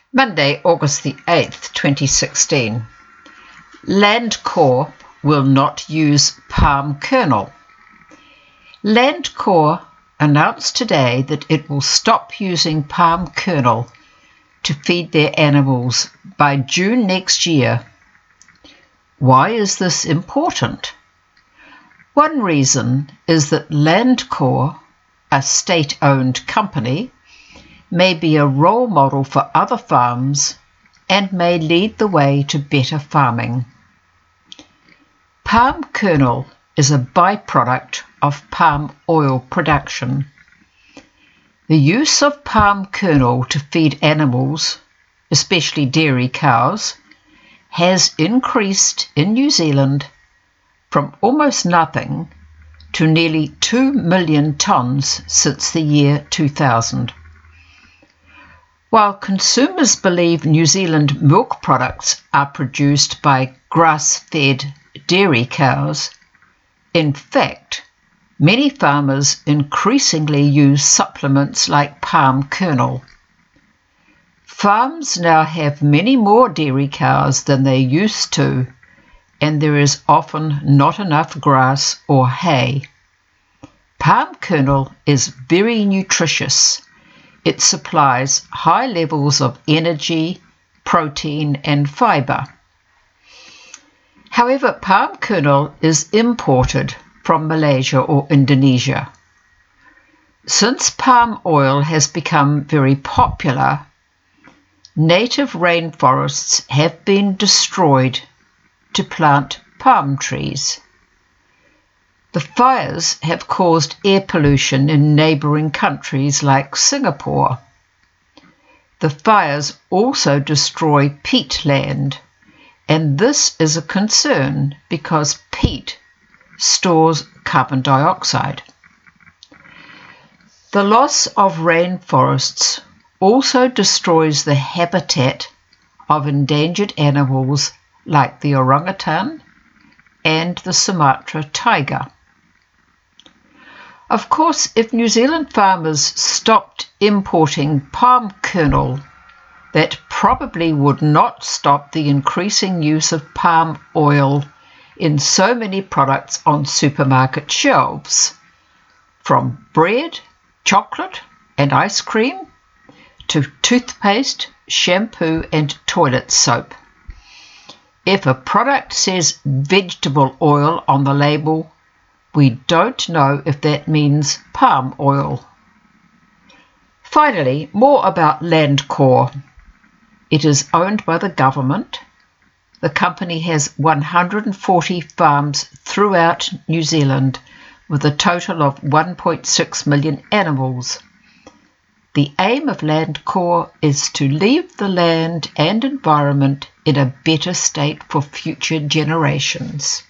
Monday, August the 8th, 2016. Landcorp will not use palm kernel. Landcorp announced today that it will stop using palm kernel to feed their animals by June next year. Why is this important? One reason is that Landcorp, a state-owned company, may be a role model for other farms and may lead the way to better farming. Palm kernel is a byproduct of palm oil production. The use of palm kernel to feed animals, especially dairy cows, has increased in New Zealand from almost nothing to nearly 2 million tonnes since the year 2000. While consumers believe New Zealand milk products are produced by grass-fed dairy cows, in fact, many farmers increasingly use supplements like palm kernel. Farms now have many more dairy cows than they used to, and there is often not enough grass or hay. Palm kernel is very nutritious. It supplies high levels of energy, protein, and fibre. However, palm kernel is imported from Malaysia or Indonesia. Since palm oil has become very popular, native rainforests have been destroyed to plant palm trees. The fires have caused air pollution in neighbouring countries like Singapore. The fires also destroy peatland, and this is a concern because peat stores carbon dioxide. The loss of rainforests also destroys the habitat of endangered animals like the orangutan and the Sumatra tiger. Of course, if New Zealand farmers stopped importing palm kernel, that probably would not stop the increasing use of palm oil in so many products on supermarket shelves, from bread, chocolate and ice cream, to toothpaste, shampoo and toilet soap. If a product says vegetable oil on the label, we don't know if that means palm oil. Finally, more about Landcorp. It is owned by the government. The company has 140 farms throughout New Zealand with a total of 1.6 million animals. The aim of Landcorp is to leave the land and environment in a better state for future generations.